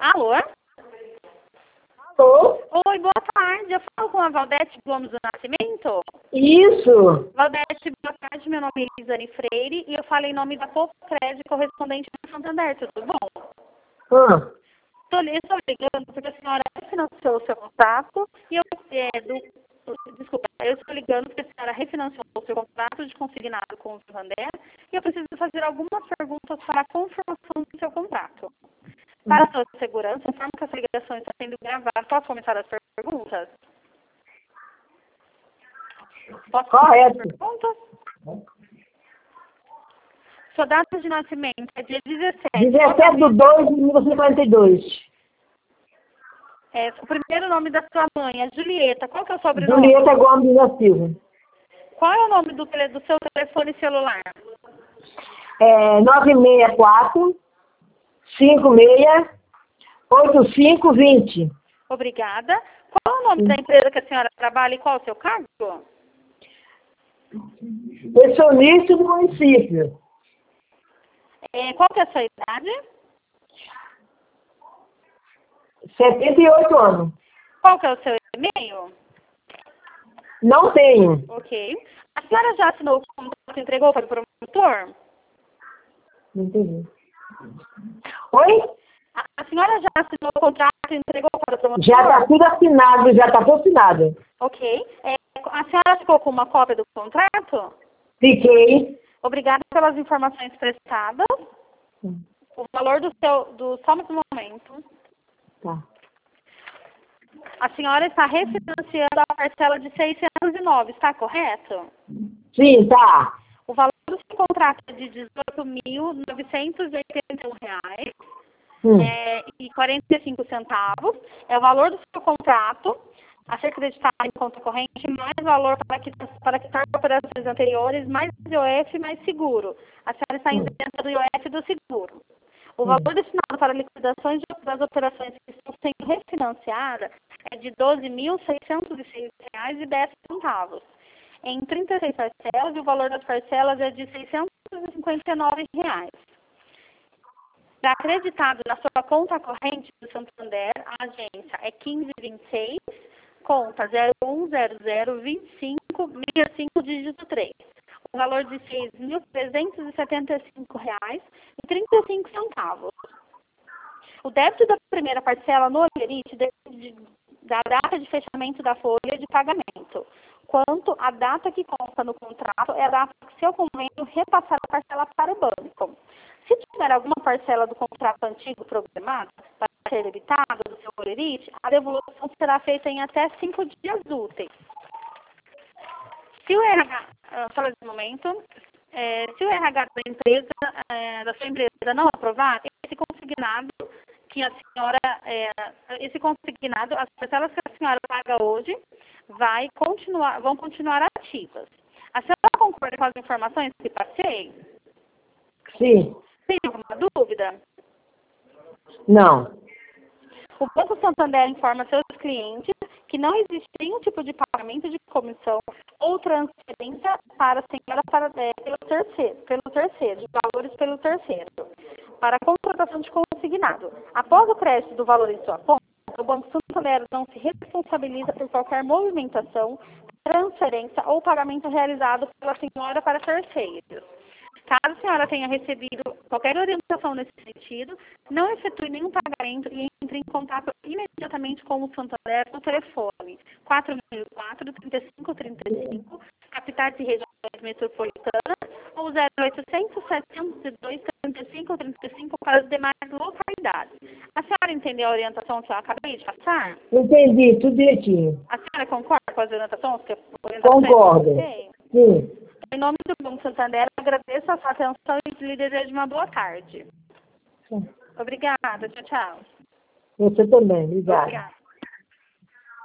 Alô? Alô? Oi, boa tarde. Eu falo com a Valdete Gomes do Nascimento? Isso. Valdete, boa tarde. Meu nome é Elisane Freire e eu falo em nome da Povo Crédito, correspondente do Santander. Tudo bom? Estou ligando porque a senhora refinanciou o seu contrato e desculpa, eu estou ligando porque a senhora refinanciou o seu contrato de consignado com o Santander e eu preciso fazer algumas perguntas para a confirmação do seu contrato. Para a sua segurança, informo que essa ligação está sendo gravada. Posso começar as perguntas? Posso começar as perguntas? Sua data de nascimento é dia 17. 17/2/1942. O primeiro nome da sua mãe é Julieta. Qual que é o sobrenome? Julieta Gomes da Silva. Qual é o nome do seu telefone celular? 964 56 8520. Obrigada. Qual é o nome da empresa que a senhora trabalha e qual é o seu cargo? Pensionista do município. Qual que é a sua idade? 78 anos. Qual que é o seu e-mail? Não tenho. Ok. A senhora já assinou o contrato e entregou para o promotor? Não entendi. Oi? A senhora já assinou o contrato e entregou para o promotor? Já está tudo assinado, já está tudo assinado. Ok. A senhora ficou com uma cópia do contrato? Fiquei. Obrigada pelas informações prestadas. O valor só um momento. Tá. A senhora está refinanciando a parcela de 609, está correto? Sim, tá. O valor do seu contrato é de R$ 18.981,45. É o valor do seu contrato a ser creditado em conta corrente, mais valor para quitar operações anteriores, mais IOF, mais seguro. A senhora está isenta do IOF do seguro. O valor destinado para liquidações das operações que estão sendo refinanciadas é de R$ 12.606,10. Em 36 parcelas, e o valor das parcelas é de R$ 659. Está acreditado na sua conta corrente do Santander, a agência é 1526, conta 01002565, dígito 3. O valor de R$ 6.375,35. O débito da primeira parcela no Olerite depende da data de fechamento da folha de pagamento. Quanto à data que consta no contrato, é a data que seu convênio repassar a parcela para o banco. Se tiver alguma parcela do contrato antigo programada para ser debitada do seu Olerite, a devolução será feita em até 5 dias úteis. Se o RH, fala de momento, se o RH da sua empresa não aprovar, esse consignado as parcelas que a senhora paga hoje vão continuar ativas. A senhora concorda com as informações que passei? Sim. Tem alguma dúvida? Não. O Banco Santander informa seus clientes que não existe nenhum tipo de pagamento de comissão ou transferência para a senhora pelo terceiro, de valores pelo terceiro, para a contratação de consignado. Após o crédito do valor em sua conta, o Banco Santander não se responsabiliza por qualquer movimentação, transferência ou pagamento realizado pela senhora para terceiros. Caso a senhora tenha recebido qualquer orientação nesse sentido, não efetue nenhum pagamento e entre em contato imediatamente com o Santander no telefone 4.004-3535, capitais e regiões metropolitanas, ou 0800-702-3535 para as demais localidades. A senhora entendeu a orientação que eu acabei de passar? Entendi, tudo direitinho. A senhora concorda com as orientações? Concordo. Sim. Em nome do Banco Santander, agradeço a sua atenção e lhe desejo uma boa tarde. Obrigada. Tchau, tchau. Você também, obrigada. Obrigada.